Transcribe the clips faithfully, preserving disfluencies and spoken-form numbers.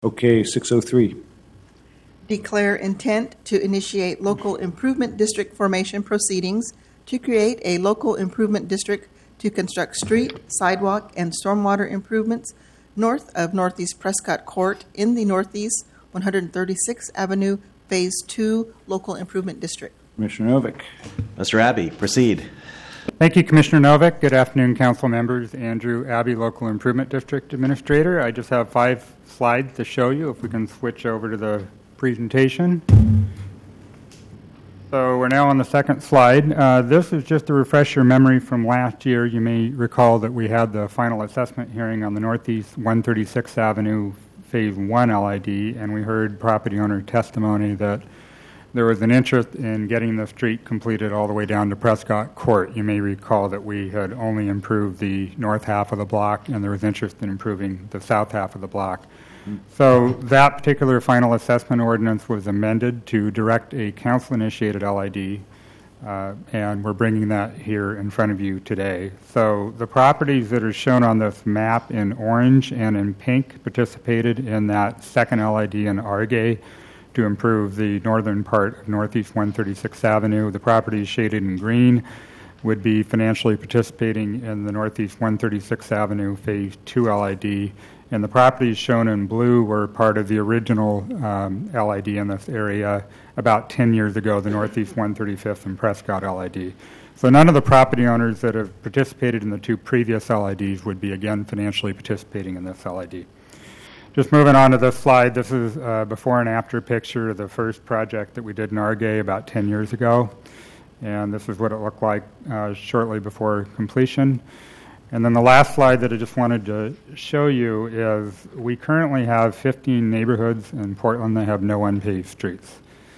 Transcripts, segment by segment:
Okay, six oh three. Declare intent to initiate local improvement district formation proceedings to create a local improvement district to construct street, sidewalk, and stormwater improvements north of Northeast Prescott Court in the Northeast one hundred thirty-sixth Avenue Phase two Local Improvement District. Commissioner Novick. Mister Abbey, proceed. Thank you, Commissioner Novick. Good afternoon, council members. Andrew Abbey, Local Improvement District Administrator. I just have five slides to show you. If we can switch over to the presentation. So we're now on the second slide. Uh, this is just to refresh your memory from last year. You may recall that we had the final assessment hearing on the Northeast one hundred thirty-sixth Avenue Phase one L I D, and we heard property owner testimony that there was an interest in getting the street completed all the way down to Prescott Court. You may recall that we had only improved the north half of the block, and there was interest in improving the south half of the block. So that particular final assessment ordinance was amended to direct a council-initiated L I D, uh, and we're bringing that here in front of you today. So the properties that are shown on this map in orange and in pink participated in that second L I D in Argay to improve the northern part of Northeast one hundred thirty-sixth Avenue. The properties shaded in green would be financially participating in the Northeast one hundred thirty-sixth Avenue Phase two L I D. And the properties shown in blue were part of the original um, L I D in this area about ten years ago, the Northeast one hundred thirty-fifth and Prescott L I D. So none of the property owners that have participated in the two previous L I Ds would be, again, financially participating in this L I D. Just moving on to this slide, this is a before and after picture of the first project that we did in Argay about ten years ago. And this is what it looked like uh, shortly before completion. And then the last slide that I just wanted to show you is we currently have fifteen neighborhoods in Portland that have no unpaved streets.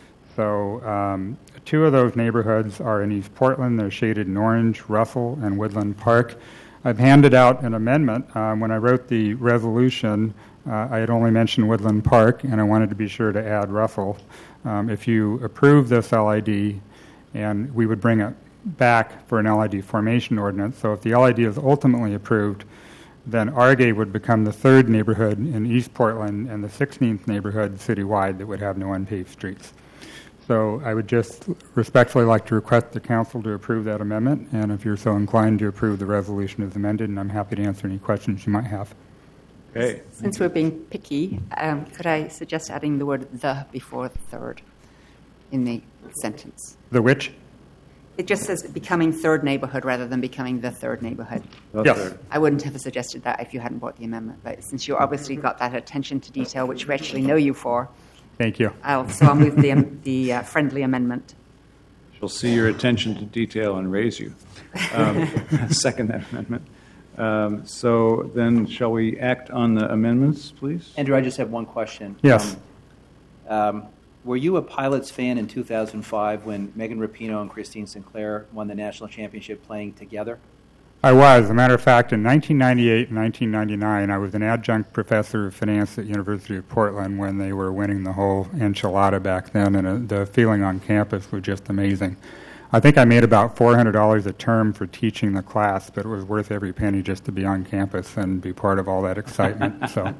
So um, two of those neighborhoods are in East Portland. They're shaded in orange, Russell and Woodland Park. I've handed out an amendment. Um, when I wrote the resolution, uh, I had only mentioned Woodland Park, and I wanted to be sure to add Russell. Um, if you approve this L I D, and we would bring it back for an L I D formation ordinance. So if the L I D is ultimately approved, then Argay would become the third neighborhood in East Portland and the sixteenth neighborhood citywide that would have no unpaved streets. So I would just respectfully like to request the council to approve that amendment, and if you're so inclined to approve the resolution as amended, and I'm happy to answer any questions you might have. Okay. Since we're being picky, um, could I suggest adding the word the before the third in the sentence? The which? It just says becoming third neighborhood rather than becoming the third neighborhood. Yes. Third. I wouldn't have suggested that if you hadn't brought the amendment, but since you obviously got that attention to detail, which we actually know you for, Thank you. I'll, so I'll move the, um, the uh, friendly amendment. She'll see your attention to detail and raise you. Um, second that amendment. Um, so then shall we act on the amendments, please? Andrew, I just have one question. Yes. Um, um, were you a Pilots fan in two thousand five when Megan Rapinoe and Christine Sinclair won the national championship playing together? I was. As a matter of fact, in nineteen ninety-eight and nineteen ninety-nine, I was an adjunct professor of finance at University of Portland when they were winning the whole enchilada back then, and uh, the feeling on campus was just amazing. I think I made about four hundred dollars a term for teaching the class, but it was worth every penny just to be on campus and be part of all that excitement. So.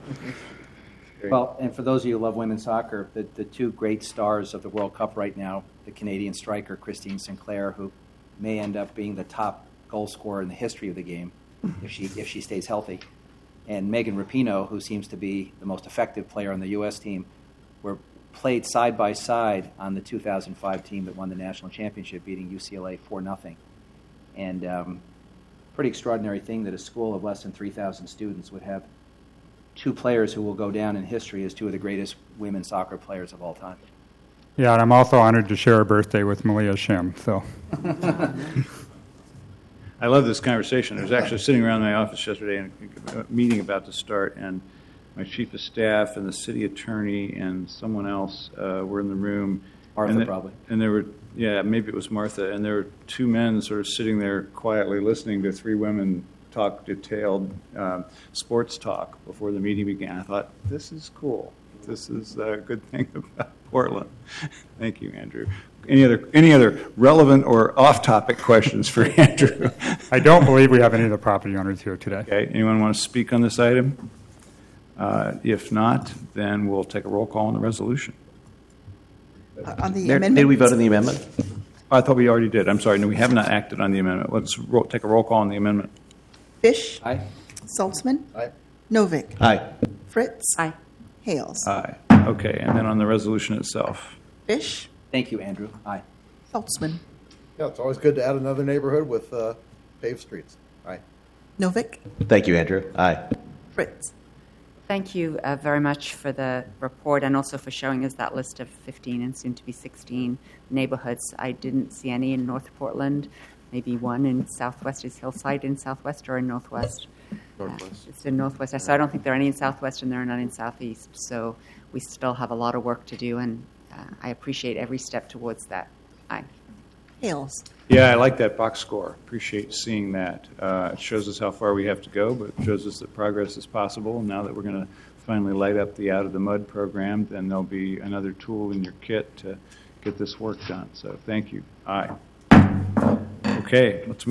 Well, and for those of you who love women's soccer, the, the two great stars of the World Cup right now, the Canadian striker Christine Sinclair, who may end up being the top goal scorer in the history of the game if she if she stays healthy, and Megan Rapinoe, who seems to be the most effective player on the U S team, were played side by side on the two thousand five team that won the national championship, beating U C L A four nothing. And um, pretty extraordinary thing that a school of less than three thousand students would have two players who will go down in history as two of the greatest women's soccer players of all time. Yeah, and I'm also honored to share a birthday with Malia Shim. So, I love this conversation. I was actually sitting around my office yesterday and a meeting about to start, and my chief of staff and the city attorney and someone else uh, were in the room. Martha, and the, probably. And there were, yeah, maybe it was Martha, and there were two men sort of sitting there quietly listening to three women talk detailed uh, sports talk before the meeting began. I thought, this is cool. This is a good thing about Portland. Thank you, Andrew. Any other any other relevant or off-topic questions for Andrew? I don't believe we have any of the property owners here today. Okay. Anyone want to speak on this item? Uh, If not, then we'll take a roll call on the resolution. Uh, On the Mayor, amendment? did we vote on the amendment? I thought we already did. I'm sorry. No, we have not acted on the amendment. Let's ro- take a roll call on the amendment. Fish. Aye. Saltzman. Aye. Novick. Aye. Fritz. Aye. Hales. Aye. Okay, and then on the resolution itself. Fish. Thank you, Andrew. Aye. Saltzman. Yeah, it's always good to add another neighborhood with uh, paved streets. Aye. Novick. Thank you, Andrew. Aye. Fritz. Thank you uh, very much for the report and also for showing us that list of fifteen and soon to be sixteen neighborhoods. I didn't see any in North Portland, maybe one in Southwest. Is Hillside in Southwest or in Northwest? Northwest. Uh, it's in Northwest. So I don't think there are any in Southwest and there are none in Southeast. So we still have a lot of work to do, and uh, I appreciate every step towards that. Aye. Hales. Yeah, I like that box score. Appreciate seeing that. Uh, it shows us how far we have to go, but it shows us that progress is possible. Now that we're going to finally light up the Out of the Mud program, then there'll be another tool in your kit to get this work done. So thank you. Aye. Okay, let's move.